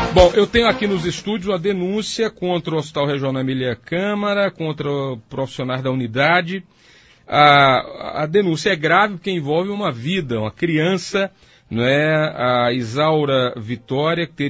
Bom, eu tenho aqui nos estúdios a denúncia contra o Hospital Regional Emília Câmara, contra profissionais da unidade. A denúncia é grave porque envolve uma vida, uma criança, não é? A Isaura Vitória, que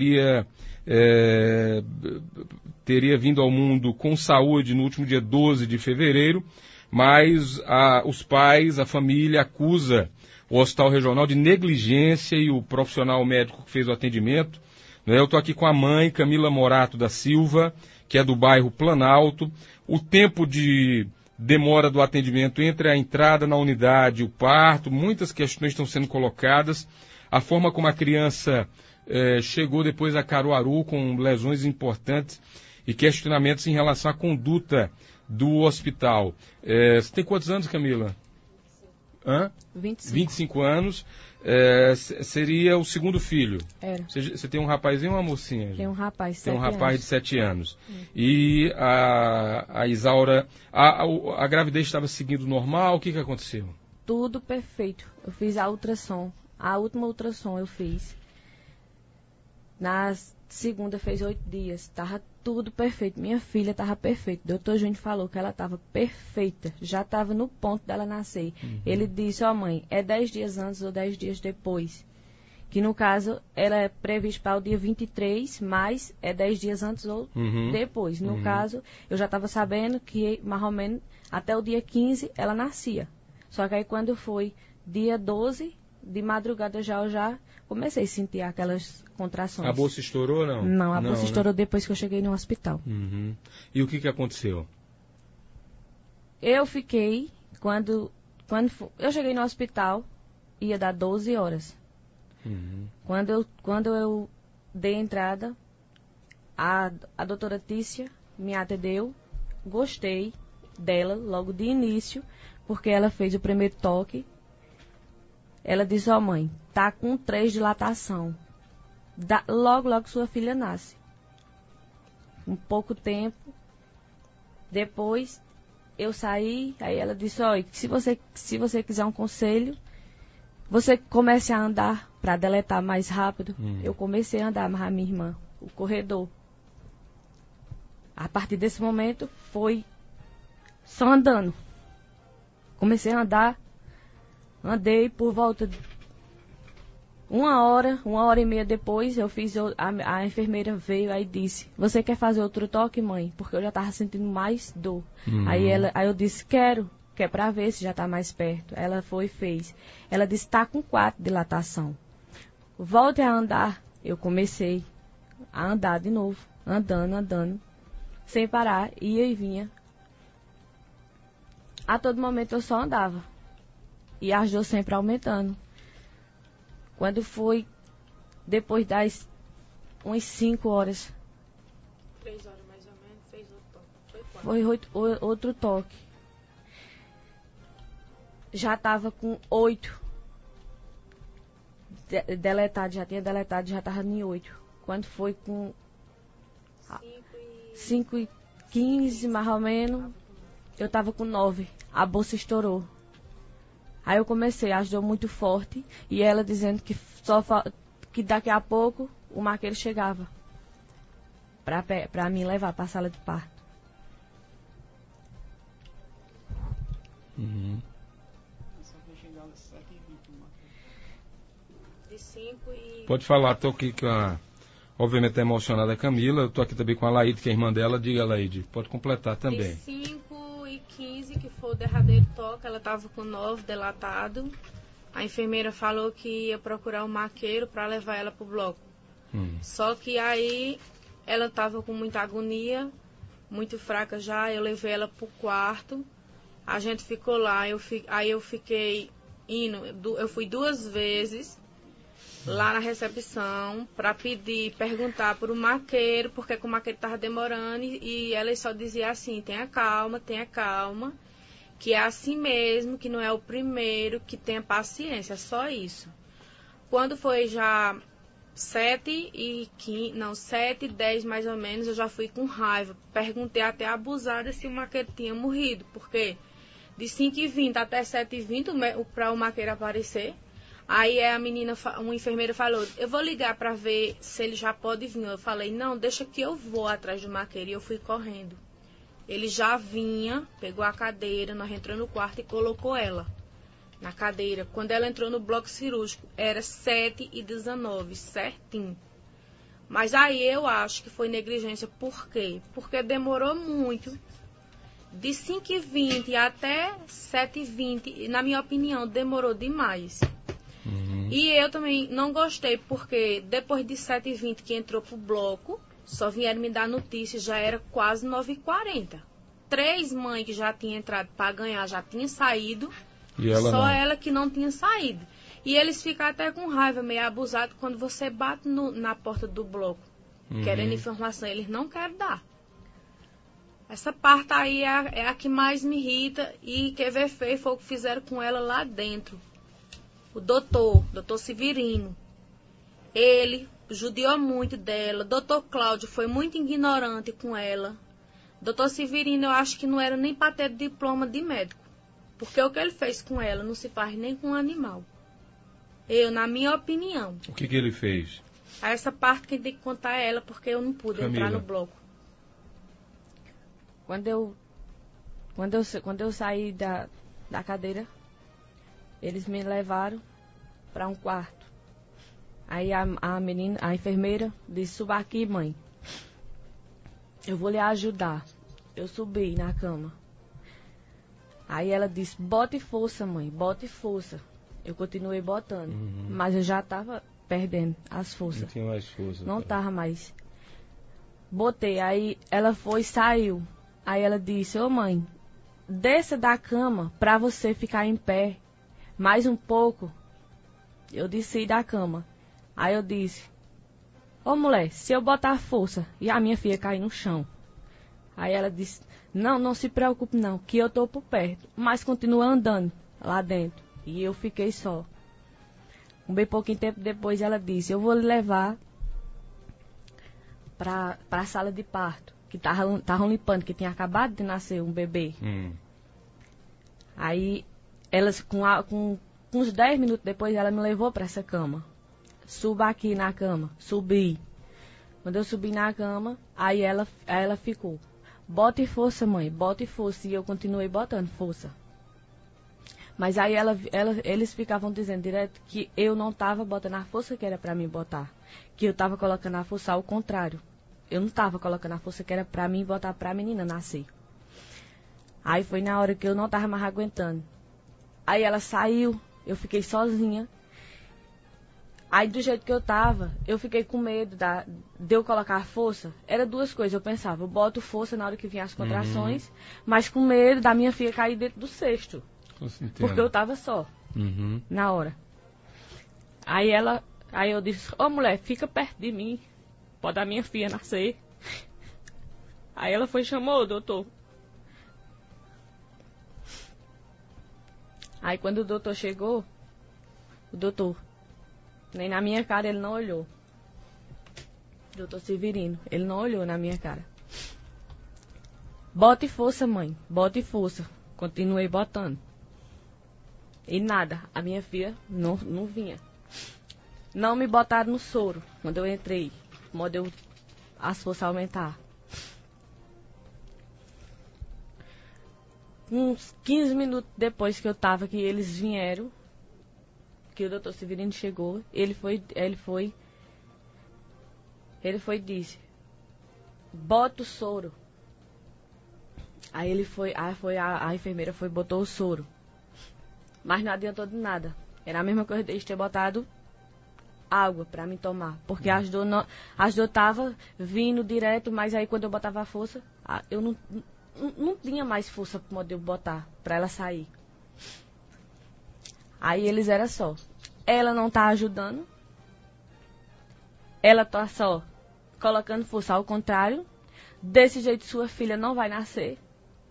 teria vindo ao mundo com saúde no último dia 12 de fevereiro, mas os pais, a família acusa o Hospital Regional de negligência e o profissional médico que fez o atendimento. Eu estou aqui com a mãe, Camila Morato da Silva, que é do bairro Planalto. O tempo de demora do atendimento entre a entrada na unidade e o parto, muitas questões estão sendo colocadas. A forma como a criança chegou depois a Caruaru com lesões importantes e questionamentos em relação à conduta do hospital. Você tem quantos anos, Camila? 25 anos. Seria o segundo filho. Era. Você tem um rapazinho ou uma mocinha? Tem um rapaz, Tem um 7 rapaz anos. de 7 anos. E a Isaura, a gravidez estava seguindo normal? O que aconteceu? Tudo perfeito. Eu fiz a ultrassom. A última ultrassom eu fiz. Na segunda fez 8 dias. Tava tudo perfeito. Minha filha tava perfeita. O doutor Júnior falou que ela tava perfeita. Já tava no ponto dela nascer. Ele disse, mãe, é 10 dias antes ou 10 dias depois. Que no caso, ela é prevista para o dia 23, mas é 10 dias antes ou depois. No caso, eu já estava sabendo que mais ou menos até o dia 15 ela nascia. Só que aí quando foi dia 12, de madrugada eu já comecei a sentir aquelas contrações. A bolsa estourou ou não? Não, a bolsa estourou depois que eu cheguei no hospital. E o que aconteceu? Eu fiquei, quando eu cheguei no hospital, ia dar 12 horas. Quando eu dei entrada, a doutora Tícia me atendeu, gostei dela logo de início, porque ela fez o primeiro toque. Ela disse, mãe, tá com 3 dilatação. Logo sua filha nasce. Um pouco tempo. Depois eu saí, aí ela disse, se você quiser um conselho, você comece a andar para deletar mais rápido. Eu comecei a andar mais a minha irmã, o corredor. A partir desse momento foi só andando. Comecei a andar. Andei por volta de 1h30 depois, a enfermeira veio aí e disse, você quer fazer outro toque, mãe? Porque eu já estava sentindo mais dor. Aí eu disse, quero, que é para ver se já está mais perto. Ela foi e fez. Ela disse, está com 4 dilatação. Volte a andar. Eu comecei a andar de novo, andando, sem parar, ia e vinha. A todo momento eu só andava. E as dores sempre aumentando. Quando foi, depois das umas 5 horas. 3 horas mais ou menos, fez outro toque. Foi outro toque. Já estava com 8. Deletado, já tinha deletado, já estava em 8. Quando foi com 5h15, mais ou menos, eu estava com 9. A bolsa estourou. Aí eu comecei, ajudou muito forte, e ela dizendo que daqui a pouco o maqueiro chegava para me levar para a sala de parto. Pode falar, estou aqui obviamente está emocionada a Camila, eu estou aqui também com a Laide, que é a irmã dela. Diga, Laide, pode completar também. De 5h15, que foi o derradeiro toque, ela estava com 9 delatado. A enfermeira falou que ia procurar um maqueiro para levar ela para o bloco. Só que aí ela estava com muita agonia, muito fraca já. Eu levei ela para o quarto, a gente ficou lá. Aí eu fiquei indo, eu fui 2 vezes lá na recepção para perguntar para o maqueiro, porque o maqueiro estava demorando, e ela só dizia assim, tenha calma, que é assim mesmo, que não é o primeiro, que tenha paciência, só isso. Quando foi já 7h10 mais ou menos, eu já fui com raiva, perguntei até abusada se o maqueiro tinha morrido, porque de 5h20 até 7h20 para o maqueiro aparecer, Aí uma enfermeira falou, eu vou ligar para ver se ele já pode vir. Eu falei, não, deixa que eu vou atrás do maqueiro. E eu fui correndo. Ele já vinha, pegou a cadeira, nós entramos no quarto e colocou ela na cadeira. Quando ela entrou no bloco cirúrgico, era 7h19, certinho. Mas aí eu acho que foi negligência. Por quê? Porque demorou muito. De 5h20 até 7h20, na minha opinião, demorou demais. E eu também não gostei, porque depois de 7h20 que entrou pro bloco, só vieram me dar notícia, já era quase 9h40. 3 mães que já tinham entrado para ganhar já tinham saído, e ela só não. ela que não tinha saído. E eles ficam até com raiva, meio abusados, quando você bate na porta do bloco, querendo informação, eles não querem dar. Essa parte aí é a que mais me irrita, e quer ver feio foi o que fizeram com ela lá dentro. O doutor Severino, ele judiou muito dela. Doutor Cláudio foi muito ignorante com ela. Doutor Severino, eu acho que não era nem para ter diploma de médico. Porque o que ele fez com ela não se faz nem com um animal. Na minha opinião. O que ele fez? Essa parte quem tem que contar é ela, porque eu não pude entrar no bloco. Quando eu saí da cadeira, eles me levaram para um quarto. Aí a enfermeira disse, suba aqui, mãe. Eu vou lhe ajudar. Eu subi na cama. Aí ela disse, bote força, mãe, bote força. Eu continuei botando, mas eu já estava perdendo as forças. Não tinha mais força. Não estava mais. Botei, aí ela saiu. Aí ela disse, ô mãe, desça da cama para você ficar em pé. Mais um pouco. Eu desci da cama. Aí eu disse, ô mulher, se eu botar força e a minha filha cair no chão. Aí ela disse, não se preocupe não, que eu tô por perto. Mas continua andando lá dentro. E eu fiquei só. Bem pouquinho tempo depois ela disse, eu vou lhe levar para a sala de parto. Que estavam limpando, que tinha acabado de nascer um bebê. Aí, elas, com uns 10 minutos depois, ela me levou para essa cama. Suba aqui na cama. Subi. Quando eu subi na cama, aí ela ficou. Bote força, mãe, bote força. E eu continuei botando força. Mas aí eles ficavam dizendo direto que eu não estava botando a força que era para mim botar. Que eu estava colocando a força ao contrário. Eu não estava colocando a força que era para mim botar para a menina nascer. Aí foi na hora que eu não estava mais aguentando. Aí ela saiu, eu fiquei sozinha. Aí do jeito que eu estava, eu fiquei com medo de eu colocar a força. Era 2 coisas, eu pensava, eu boto força na hora que vinha as contrações, mas com medo da minha filha cair dentro do cesto. Porque eu estava só, na hora. Aí eu disse, ô mulher, fica perto de mim. Pode a minha filha nascer. Aí ela foi e chamou o doutor. Aí quando o doutor chegou, nem na minha cara ele não olhou. Doutor Severino, ele não olhou na minha cara. Bote força, mãe, bote força. Continuei botando. E nada, a minha filha não vinha. Não me botaram no soro quando eu entrei. Modo as forças aumentar. Uns 15 minutos depois que eu tava, que eles vieram, que o doutor Severino chegou, ele foi e disse, bota o soro. Aí a enfermeira foi e botou o soro. Mas não adiantou de nada. Era a mesma coisa de ter botado água para me tomar, porque as dor tava vindo direto, mas aí quando eu botava a força, eu não tinha mais força para poder botar para ela sair. Aí eles era só, ela não tá ajudando, ela tá só colocando força ao contrário, desse jeito sua filha não vai nascer.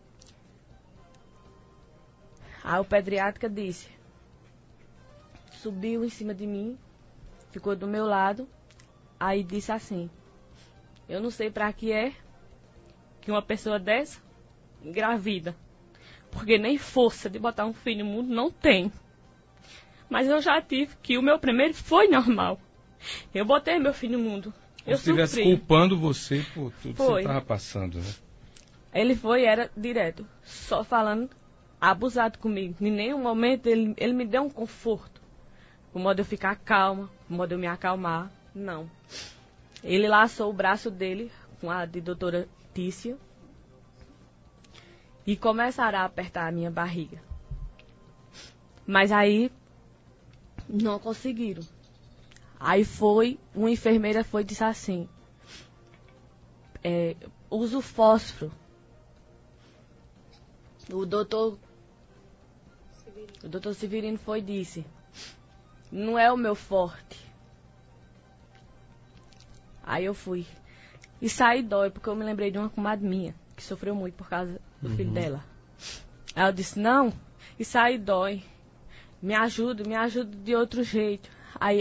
Aí o pediatra disse, subiu em cima de mim, ficou do meu lado, aí disse assim, eu não sei para que é que uma pessoa dessa engravida, porque nem força de botar um filho no mundo não tem. Mas eu já tive que o meu primeiro foi normal. Eu botei meu filho no mundo. Como se estivesse culpando você por tudo que você estava passando, né? Ele era direto, só falando, abusado comigo. Em nenhum momento ele me deu um conforto. O modo de eu ficar calma, o modo de eu me acalmar. Não. Ele laçou o braço dele com a de doutora Tícia e começaram a apertar a minha barriga. Mas aí não conseguiram. Aí uma enfermeira foi e disse assim, usa o fósforo. O doutor Severino foi e disse, não é o meu forte. Aí eu fui. E saí dói, porque eu me lembrei de uma comadre minha, que sofreu muito por causa do filho dela. Aí eu disse, não, isso aí dói. Me ajuda de outro jeito. Aí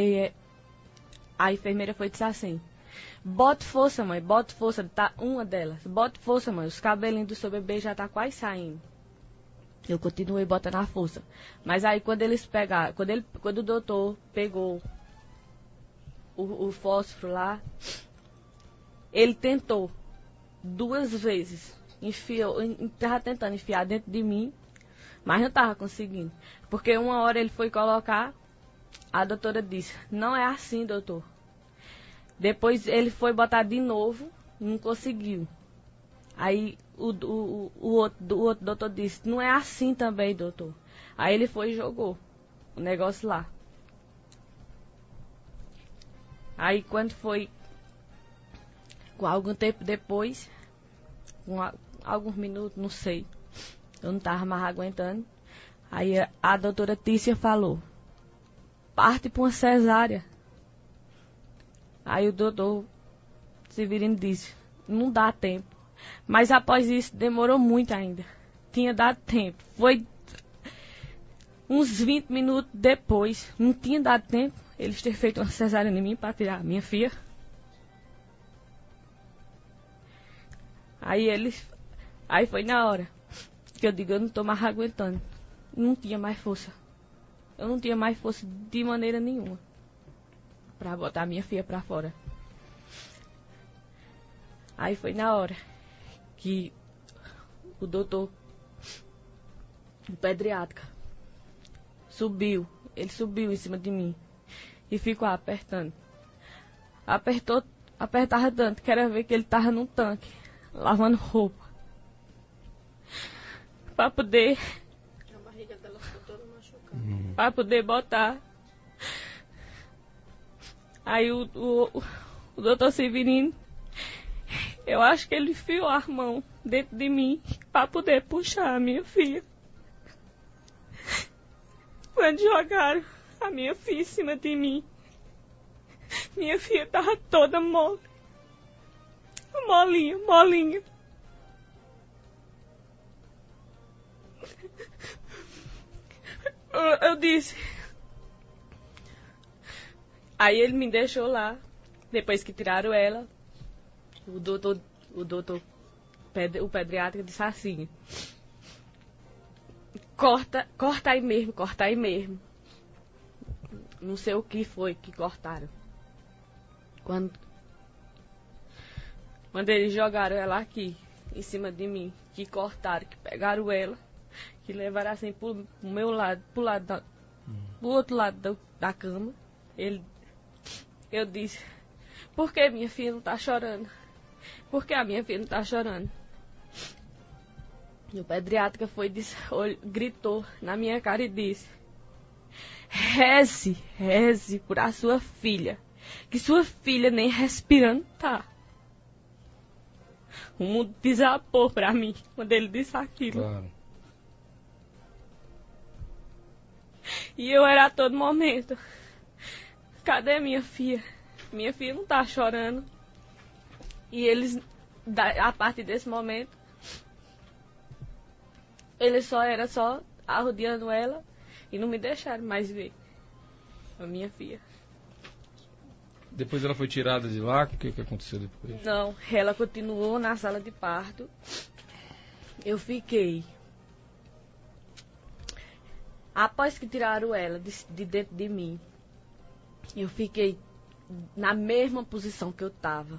a enfermeira foi e disse assim, bota força, mãe, bota força, tá uma delas. Bota força, mãe, os cabelinhos do seu bebê já tá quase saindo. Eu continuei botando a força. Mas aí quando eles pegaram, quando o doutor pegou o fósforo lá, ele tentou 2 vezes, estava tentando enfiar dentro de mim, mas não estava conseguindo. Porque uma hora ele foi colocar, a doutora disse, não é assim, doutor. Depois ele foi botar de novo, não conseguiu. Aí o outro doutor disse, não é assim também, doutor. Aí ele foi e jogou o negócio lá. Aí quando foi, com algum tempo depois, alguns minutos, não sei, eu não estava mais aguentando. Aí a doutora Tícia falou, parte para uma cesárea. Aí o doutor Severino disse, não dá tempo. Mas após isso, demorou muito ainda. Tinha dado tempo. Foi uns 20 minutos depois, não tinha dado tempo, eles ter feito uma cesárea em mim para tirar a minha filha. Aí foi na hora que eu digo, eu não estou mais aguentando. Não tinha mais força. Eu não tinha mais força de maneira nenhuma para botar a minha filha para fora. Aí foi na hora que o doutor, o pediatra, ele subiu em cima de mim e ficou apertando. Apertava tanto, quero ver que ele estava num tanque, lavando roupa. Para poder... A barriga dela ficou toda machucada. Para poder botar. Aí o doutor Severino, eu acho que ele enfiou a mão dentro de mim para poder puxar a minha filha. Quando jogaram a minha filha em cima de mim, minha filha estava toda mole. Molinha. Eu disse. Aí ele me deixou lá, depois que tiraram ela. O pediatra disse assim, corta aí mesmo. Não sei o que foi que cortaram. Quando eles jogaram ela aqui, em cima de mim, que cortaram, que pegaram ela, que levaram assim pro meu lado, pro outro lado da cama, eu disse, por que minha filha não tá chorando? Por que a minha filha não tá chorando? E o pediatra gritou na minha cara e disse, reze por a sua filha, que sua filha nem respirando tá. O mundo desabou pra mim quando ele disse aquilo. Claro. E eu era a todo momento, cadê minha filha? Minha filha não tá chorando. E eles, a partir desse momento, eles só arrodeando ela e não me deixaram mais ver a minha filha. Depois ela foi tirada de lá? O que aconteceu depois? Não, ela continuou na sala de parto. Eu fiquei Após que tiraram ela de dentro de mim, eu fiquei na mesma posição que eu estava.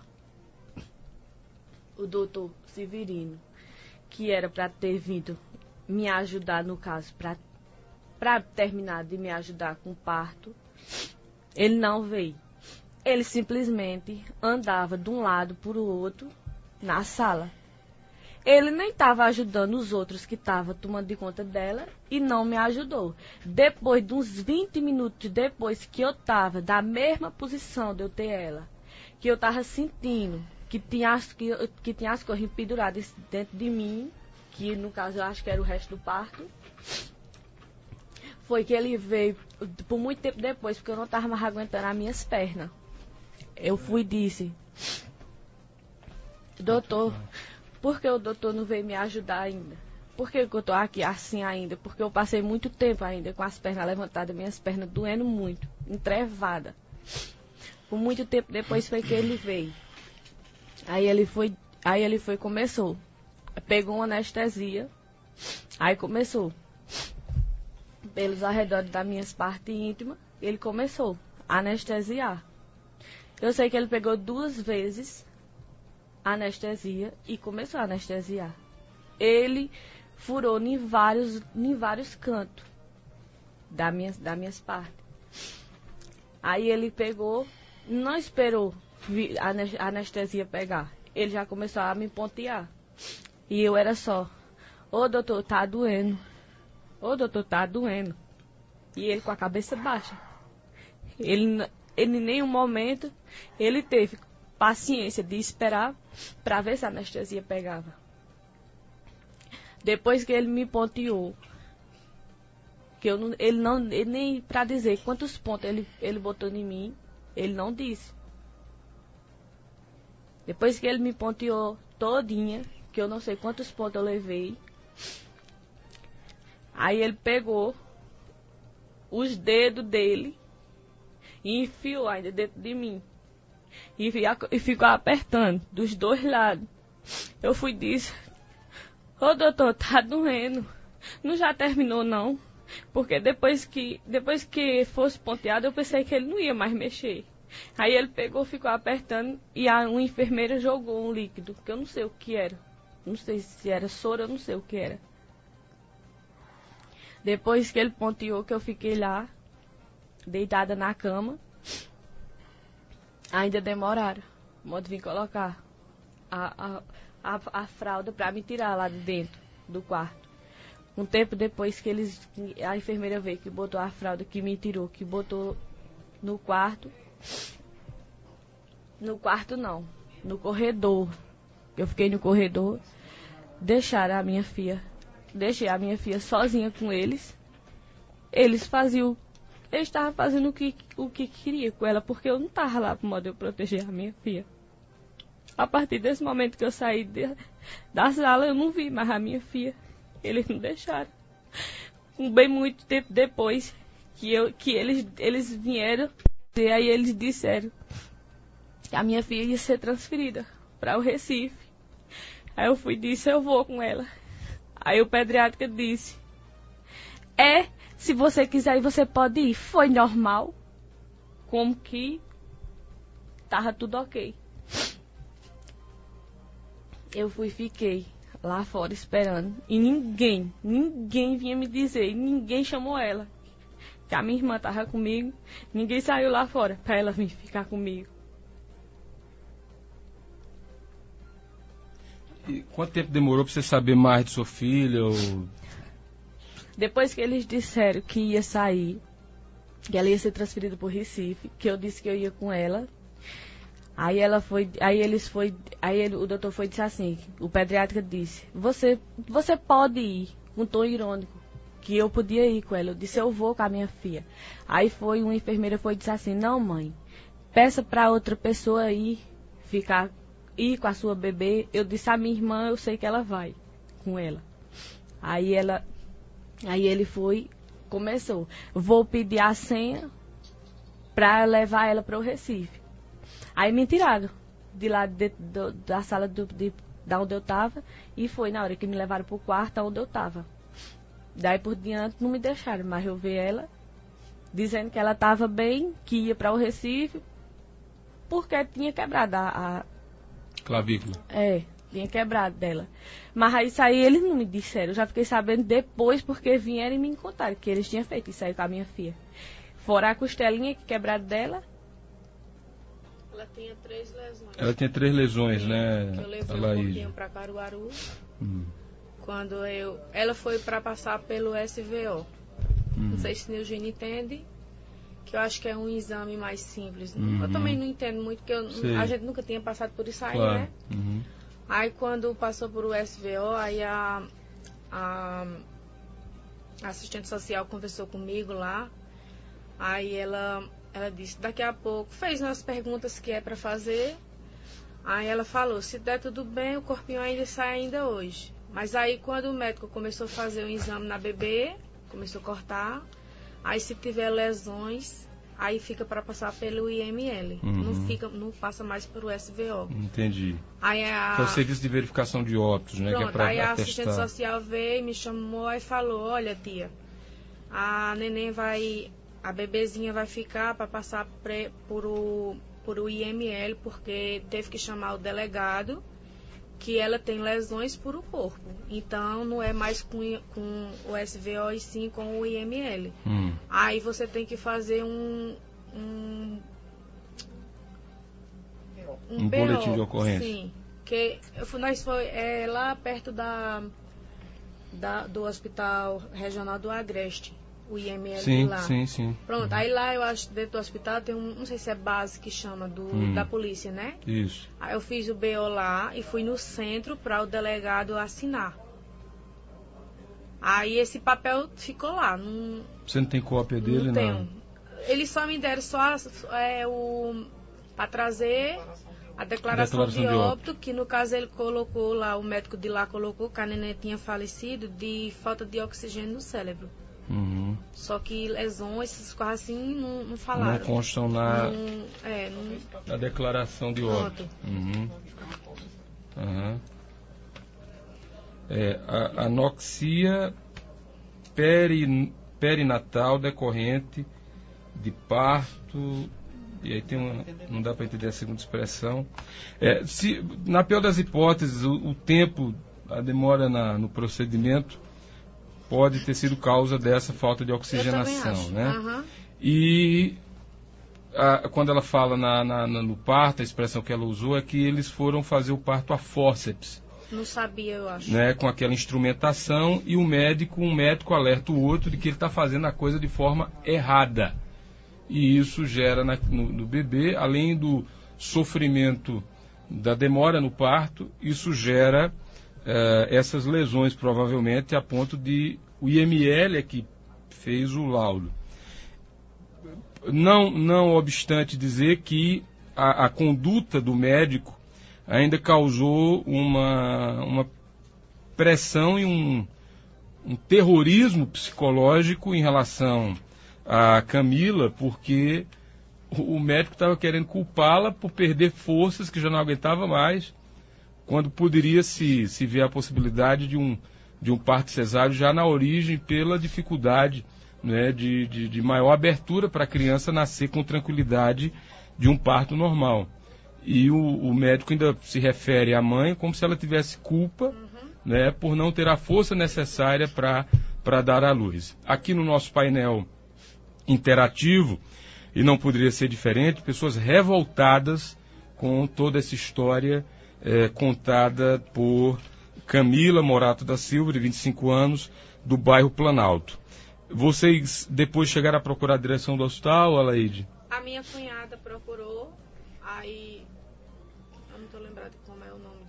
O doutor Severino, que era para ter vindo me ajudar, no caso, para terminar de me ajudar com o parto, ele não veio. Ele simplesmente andava de um lado para o outro na sala. Ele nem estava ajudando os outros que estavam tomando de conta dela e não me ajudou. Depois de uns 20 minutos depois que eu estava da mesma posição de eu ter ela, que eu estava sentindo que tinha as coisas penduradas dentro de mim, que no caso eu acho que era o resto do parto, foi que ele veio por muito tempo depois, porque eu não estava mais aguentando as minhas pernas. Eu fui e disse: doutor, por que o doutor não veio me ajudar ainda? Por que eu estou aqui assim ainda? Porque eu passei muito tempo ainda com as pernas levantadas, minhas pernas doendo muito, entrevada. Por muito tempo depois foi que ele veio. Aí ele foi e começou. Pegou uma anestesia, aí começou. Pelos arredores das minhas partes íntimas, ele começou a anestesiar. Eu sei que ele pegou 2 vezes anestesia e começou a anestesiar. Ele furou em vários cantos das minhas partes. Aí ele pegou, não esperou a anestesia pegar. Ele já começou a me pontear. E eu era só: ô doutor, tá doendo. Ô doutor, tá doendo. E ele com a cabeça baixa. Ele em nenhum momento ele teve paciência de esperar para ver se a anestesia pegava. Depois que ele me ponteou, que ele nem para dizer quantos pontos ele botou em mim, ele não disse. Depois que ele me ponteou todinha, que eu não sei quantos pontos eu levei, aí ele pegou os dedos dele e enfiou ainda dentro de mim. E ficou apertando dos 2 lados. Eu fui e disse: ô doutor, tá doendo. Não já terminou não? Porque depois que fosse ponteado, eu pensei que ele não ia mais mexer. Aí ele pegou, ficou apertando e uma enfermeira jogou um líquido, que eu não sei o que era. Não sei se era soro, eu não sei o que era. Depois que ele ponteou, que eu fiquei lá, deitada na cama, ainda demoraram. Modo vir colocar a fralda para me tirar lá de dentro do quarto. Um tempo depois que a enfermeira veio, que botou a fralda, que me tirou, que botou no quarto. No quarto não, no corredor. Eu fiquei no corredor, deixei a minha filha sozinha com eles. Eles estavam fazendo o que queria com ela, porque eu não estava lá para modo eu proteger a minha filha. A partir desse momento que eu saí da sala, eu não vi mais a minha filha. Eles não deixaram. Bem muito tempo depois que eles vieram, e aí eles disseram que a minha filha ia ser transferida para o Recife. Aí eu fui e disse: eu vou com ela. Aí o pediatra disse: se você quiser ir, você pode ir. Foi normal. Como que tava tudo ok. Eu fui e fiquei lá fora esperando. E ninguém vinha me dizer, ninguém chamou ela. Que a minha irmã tava comigo, ninguém saiu lá fora para ela vir ficar comigo. E quanto tempo demorou para você saber mais de sua filha? Depois que eles disseram que ia sair, que ela ia ser transferida para o Recife, que eu disse que eu ia com ela. O doutor foi e disse assim, o pediatra disse: você pode ir, com tom irônico, que eu podia ir com ela. Eu disse: eu vou com a minha filha. Aí uma enfermeira foi e disse assim: não, mãe, peça para outra pessoa ir com a sua bebê. Eu disse: a minha irmã, eu sei que ela vai com ela. Aí ele começou: vou pedir a senha para levar ela para o Recife. Aí me tiraram de lá da sala da onde eu estava e foi na hora que me levaram para o quarto onde eu estava. Daí por diante não me deixaram, mas eu vi ela dizendo que ela estava bem, que ia para o Recife, porque tinha quebrado a clavícula. Tinha quebrado dela. Mas aí isso aí eles não me disseram. Eu já fiquei sabendo depois, porque vieram e me contaram que eles tinham feito isso aí com a minha filha. Fora a costelinha que quebrada dela. Ela tinha 3 lesões. Ela tinha 3 lesões, né? Que eu levei um pouquinho para Caruaru. Quando ela foi para passar pelo SVO. Não sei se o Nilgino entende, que eu acho que é um exame mais simples. Eu também não entendo muito, porque a gente nunca tinha passado por isso aí, claro. né? Aí quando passou por o SVO, aí a assistente social conversou comigo lá. Aí ela disse, daqui a pouco, fez umas perguntas que é para fazer. Aí ela falou, se der tudo bem, o corpinho ainda sai ainda hoje. Mas aí quando o médico começou a fazer um exame na bebê, começou a cortar, aí se tiver lesões, aí fica para passar pelo IML. Não passa mais para o SVO. Entendi. Aí que é o serviço de verificação de óbitos, né? Pronto, que é para aí a atestar. assistente social veio, me chamou e falou, olha tia, a neném a bebezinha vai ficar para passar por o IML, porque teve que chamar o delegado, que ela tem lesões por o corpo. Então, não é mais com o SVO, e sim com o IML. Aí você tem que fazer um boletim de ocorrência. Sim. Nós foi lá perto do Hospital Regional do Agreste, o IML de lá. Sim. Pronto, aí lá eu acho que dentro do hospital tem não sei se é base que chama da polícia, né? Isso. Aí eu fiz o BO lá e fui no centro para o delegado assinar. Aí esse papel ficou lá. Você não tem cópia dele, não? Tenho. Eles só me deram para trazer a declaração de óbito, que no caso ele colocou lá, o médico de lá colocou que a neném tinha falecido de falta de oxigênio no cérebro. Só que lesões, essas coisas assim, não falaram. Não constam na declaração de óbito. Anoxia perinatal decorrente de parto. E aí não dá para entender a segunda expressão. Na pior das hipóteses, o tempo, a demora no procedimento pode ter sido causa dessa falta de oxigenação, né? E quando ela fala no parto, a expressão que ela usou é que eles foram fazer o parto a fórceps. Não sabia, eu acho. Né, com aquela instrumentação, e um médico alerta o outro de que ele está fazendo a coisa de forma errada. E isso gera no bebê, além do sofrimento da demora no parto, isso gera essas lesões, provavelmente, a ponto de o IML é que fez o laudo. Não obstante dizer que a conduta do médico ainda causou uma pressão e um terrorismo psicológico em relação a Camila, porque o médico estava querendo culpá-la por perder forças que já não aguentava mais, quando poderia se ver a possibilidade de um parto cesáreo já na origem, pela dificuldade, né, de maior abertura para a criança nascer com tranquilidade de um parto normal. E o médico ainda se refere à mãe como se ela tivesse culpa, né, por não ter a força necessária para dar à luz. Aqui no nosso painel interativo, e não poderia ser diferente, pessoas revoltadas com toda essa história contada por Camila Morato da Silva, de 25 anos, do bairro Planalto. Vocês depois chegaram a procurar a direção do hospital, Alaide? A minha cunhada procurou, aí eu não estou lembrada como é o nome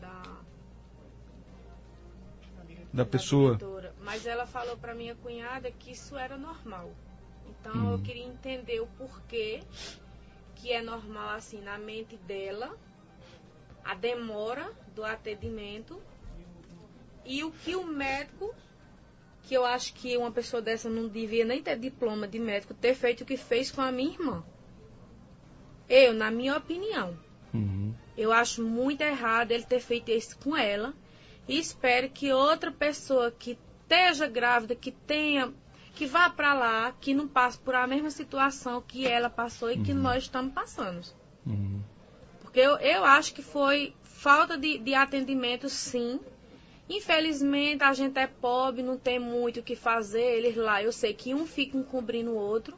da pessoa. Diretora, mas ela falou para minha cunhada que isso era normal. Então eu queria entender o porquê que é normal assim na mente dela, a demora do atendimento, e o que o médico, que eu acho que uma pessoa dessa não devia nem ter diploma de médico, ter feito o que fez com a minha irmã. Na minha opinião, eu acho muito errado ele ter feito isso com ela, e espero que outra pessoa que esteja grávida, que vá para lá, que não passe por a mesma situação que ela passou e que nós estamos passando. Porque eu acho que foi falta de atendimento, sim. Infelizmente, a gente é pobre, não tem muito o que fazer. Eles lá, eu sei que um fica encobrindo o outro.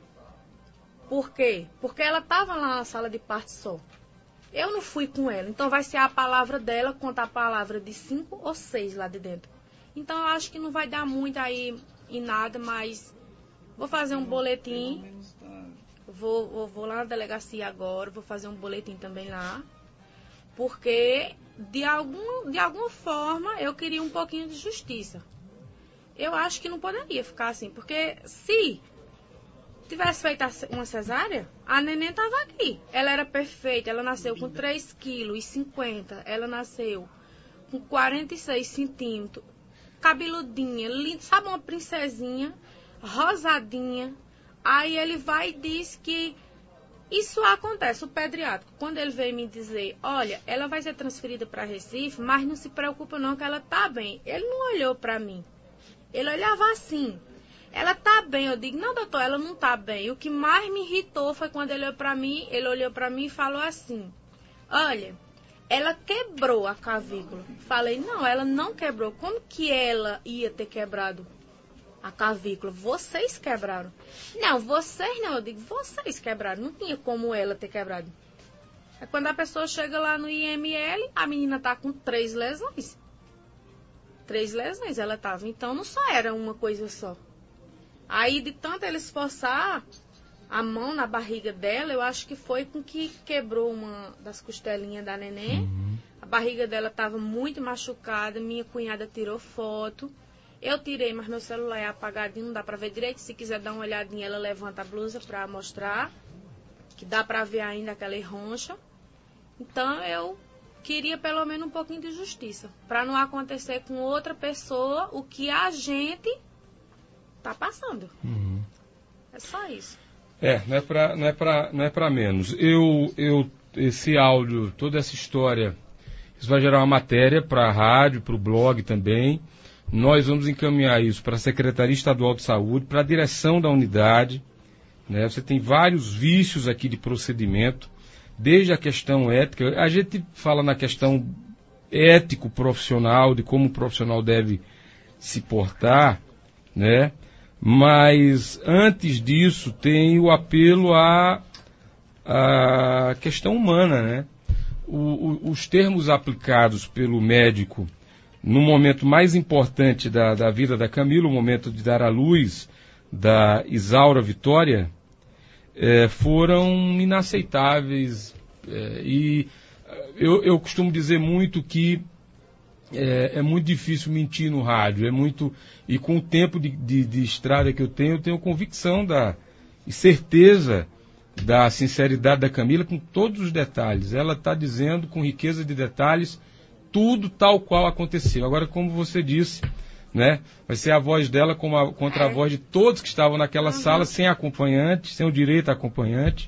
Por quê? Porque ela estava lá na sala de parto só. Eu não fui com ela. Então, vai ser a palavra dela contra a palavra de 5 ou 6 lá de dentro. Então, eu acho que não vai dar muito aí em nada, mas vou fazer um boletim. Vou lá na delegacia agora, vou fazer um boletim também lá. Porque, de alguma forma, eu queria um pouquinho de justiça. Eu acho que não poderia ficar assim, porque se tivesse feito uma cesárea, a neném estava aqui. Ela era perfeita, ela nasceu com 3,50 kg, ela nasceu com 46 centímetros, cabeludinha, linda, sabe, uma princesinha, rosadinha. Aí ele vai e diz que isso acontece, o pediátrico, quando ele veio me dizer, olha, ela vai ser transferida para Recife, mas não se preocupa não que ela tá bem. Ele não olhou para mim, ele olhava assim, ela tá bem. Eu digo, não, doutor, ela não tá bem. O que mais me irritou foi quando ele olhou para mim e falou assim, olha, ela quebrou a clavícula. Falei, não, ela não quebrou. Como que ela ia ter quebrado a clavícula? Vocês quebraram. Não, vocês não. Eu digo, vocês quebraram. Não tinha como ela ter quebrado. É quando a pessoa chega lá no IML, a menina tá com 3 lesões. 3 lesões ela tava. Então, não só era uma coisa só. Aí, de tanto ele esforçar a mão na barriga dela, eu acho que foi com que quebrou uma das costelinhas da neném. A barriga dela tava muito machucada. Minha cunhada tirou foto. Eu tirei, mas meu celular é apagadinho, não dá pra ver direito. Se quiser dar uma olhadinha, ela levanta a blusa pra mostrar. Que dá pra ver ainda aquela roncha. Então, eu queria pelo menos um pouquinho de justiça. Pra não acontecer com outra pessoa o que a gente tá passando. É só isso. Não é pra menos. Esse áudio, toda essa história, isso vai gerar uma matéria pra rádio, pro blog também. Nós vamos encaminhar isso para a Secretaria Estadual de Saúde, para a direção da unidade. Né? Você tem vários vícios aqui de procedimento, desde a questão ética. A gente fala na questão ético-profissional, de como o profissional deve se portar, né? Mas antes disso tem o apelo à questão humana, né? Os termos aplicados pelo médico no momento mais importante da vida da Camila, o momento de dar à luz da Isaura Vitória, foram inaceitáveis. E eu costumo dizer muito que é muito difícil mentir no rádio. E com o tempo de estrada que eu tenho convicção e certeza da sinceridade da Camila com todos os detalhes. Ela está dizendo com riqueza de detalhes tudo tal qual aconteceu. Agora, como você disse, né, vai ser a voz dela contra a voz de todos que estavam naquela sala, sem acompanhante, sem o direito a acompanhante.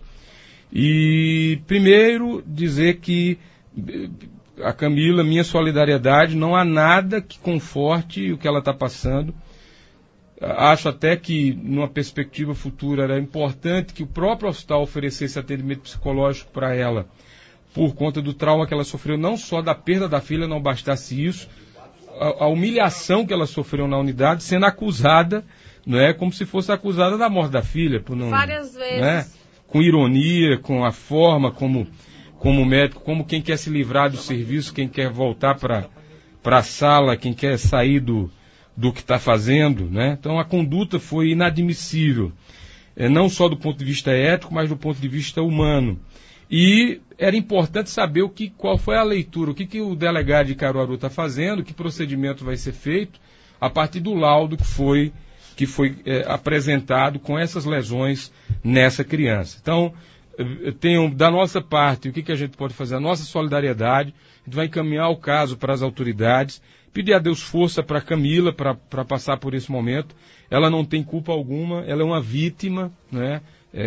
E, primeiro, dizer que a Camila, minha solidariedade, não há nada que conforte o que ela está passando. Acho até que, numa perspectiva futura, era importante que o próprio hospital oferecesse atendimento psicológico para ela, por conta do trauma que ela sofreu, não só da perda da filha, não bastasse isso, a humilhação que ela sofreu na unidade, sendo acusada, não é, como se fosse acusada da morte da filha. Várias vezes. Né, com ironia, com a forma como médico, como quem quer se livrar do serviço, quem quer voltar para a sala, quem quer sair do que está fazendo. Né? Então a conduta foi inadmissível, não só do ponto de vista ético, mas do ponto de vista humano. E era importante saber qual foi a leitura, o que o delegado de Caruaru está fazendo, que procedimento vai ser feito a partir do laudo que foi apresentado com essas lesões nessa criança. Então, da nossa parte, o que a gente pode fazer? A nossa solidariedade, a gente vai encaminhar o caso para as autoridades, pedir a Deus força para a Camila para passar por esse momento. Ela não tem culpa alguma, ela é uma vítima, né?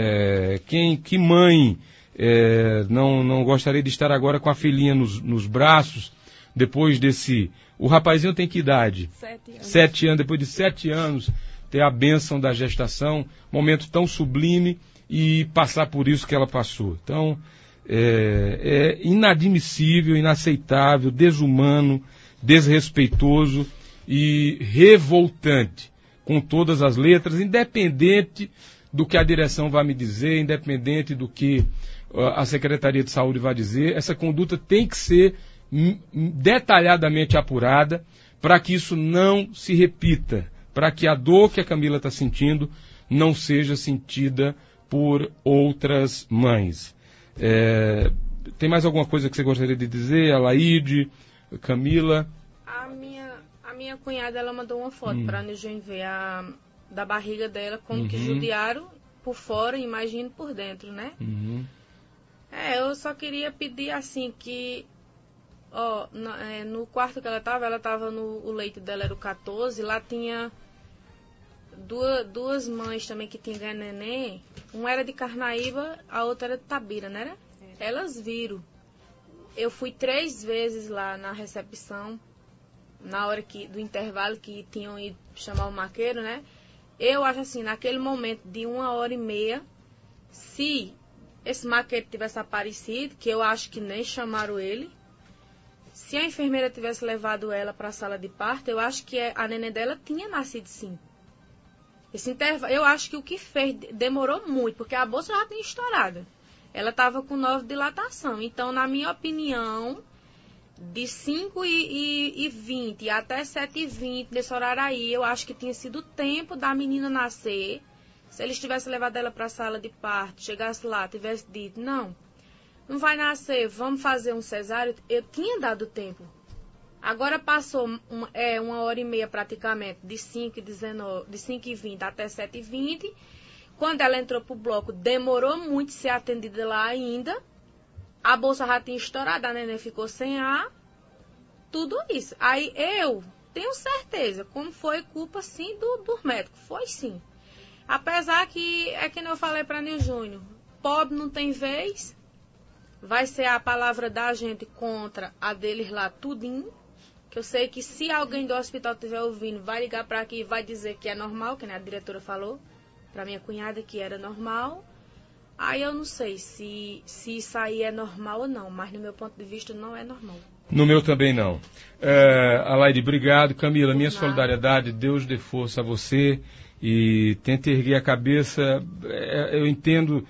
Que mãe não gostaria de estar agora com a filhinha nos braços depois desse... O rapazinho tem que idade? 7 anos. 7 anos, depois de 7 anos, ter a bênção da gestação, momento tão sublime, e passar por isso que ela passou. Então, é inadmissível, inaceitável, desumano, desrespeitoso e revoltante, com todas as letras, independente do que a direção vai me dizer, independente do que a Secretaria de Saúde vai dizer, essa conduta tem que ser detalhadamente apurada para que isso não se repita, para que a dor que a Camila está sentindo não seja sentida por outras mães. Tem mais alguma coisa que você gostaria de dizer, Alaide, Camila? A minha cunhada, ela mandou uma foto para a Niljon ver da barriga dela, como que judiaram por fora, imagino por dentro, né? Eu só queria pedir assim que, no quarto que ela estava o leito dela era o 14, lá tinha duas mães também que tinham ganho neném, uma era de Carnaíba, a outra era de Tabira, né? Elas viram. Eu fui 3 vezes lá na recepção, na hora do intervalo que tinham ido chamar o maqueiro, né? Eu acho assim, naquele momento de 1h30, se esse maqueiro tivesse aparecido, que eu acho que nem chamaram ele, se a enfermeira tivesse levado ela para a sala de parto, eu acho que a neném dela tinha nascido sim. Esse intervalo, eu acho que o que fez demorou muito, porque a bolsa já tinha estourado. Ela estava com 9 dilatação. Então, na minha opinião, de 5h20 até 7h20, nesse horário aí, eu acho que tinha sido o tempo da menina nascer. Se eles tivessem levado ela para a sala de parto, chegasse lá, tivesse dito, não vai nascer, vamos fazer um cesáreo, eu tinha dado tempo. Agora passou 1h30 praticamente, de 5h20 até 7h20. Quando ela entrou pro bloco, demorou muito ser atendida lá ainda. A bolsa já tinha estourado, a neném ficou sem ar. Tudo isso. Aí eu tenho certeza, como foi culpa sim do médico. Foi sim. Apesar que, que nem eu falei para Nil Júnior, pobre não tem vez. Vai ser a palavra da gente contra a deles lá tudinho. Que eu sei que se alguém do hospital estiver ouvindo, vai ligar para aqui e vai dizer que é normal, que nem a diretora falou. Para minha cunhada que era normal. Aí eu não sei se isso aí é normal ou não, mas no meu ponto de vista não é normal. No meu também não. Alaide, obrigado. Camila, minha solidariedade, Deus dê força a você e tente erguer a cabeça. Eu entendo,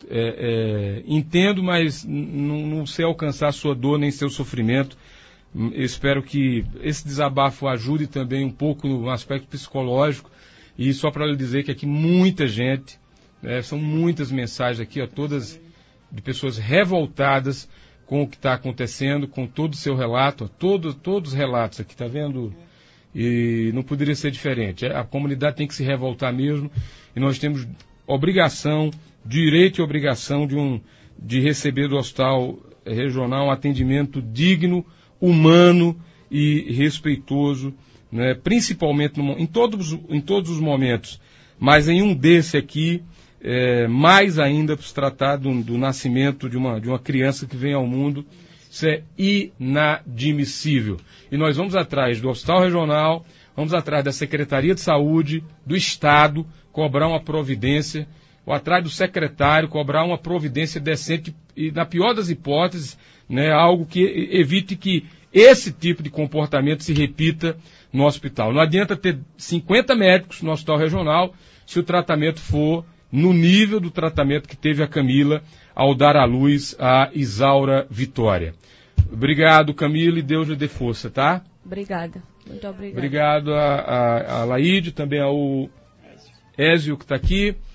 mas não sei alcançar a sua dor nem seu sofrimento. Eu espero que esse desabafo ajude também um pouco no aspecto psicológico. E só para lhe dizer que aqui muita gente, são muitas mensagens aqui, todas de pessoas revoltadas com o que está acontecendo, com todo o seu relato, todos os relatos aqui, está vendo? E não poderia ser diferente. A comunidade tem que se revoltar mesmo, e nós temos obrigação, direito e obrigação de receber do Hospital Regional um atendimento digno, humano e respeitoso, né, principalmente em todos os momentos, mas em um desse aqui, mais ainda para se tratar do nascimento de uma criança que vem ao mundo. Isso é inadmissível. E nós vamos atrás do Hospital Regional, vamos atrás da Secretaria de Saúde, do Estado, cobrar uma providência, ou atrás do secretário, cobrar uma providência decente e, na pior das hipóteses, né, algo que evite que esse tipo de comportamento se repita no hospital. Não adianta ter 50 médicos no hospital regional se o tratamento for no nível do tratamento que teve a Camila ao dar à luz a Isaura Vitória. Obrigado, Camila, e Deus lhe dê força, tá? Obrigada. Muito obrigada. Obrigado a Alaide, também ao Ézio que está aqui.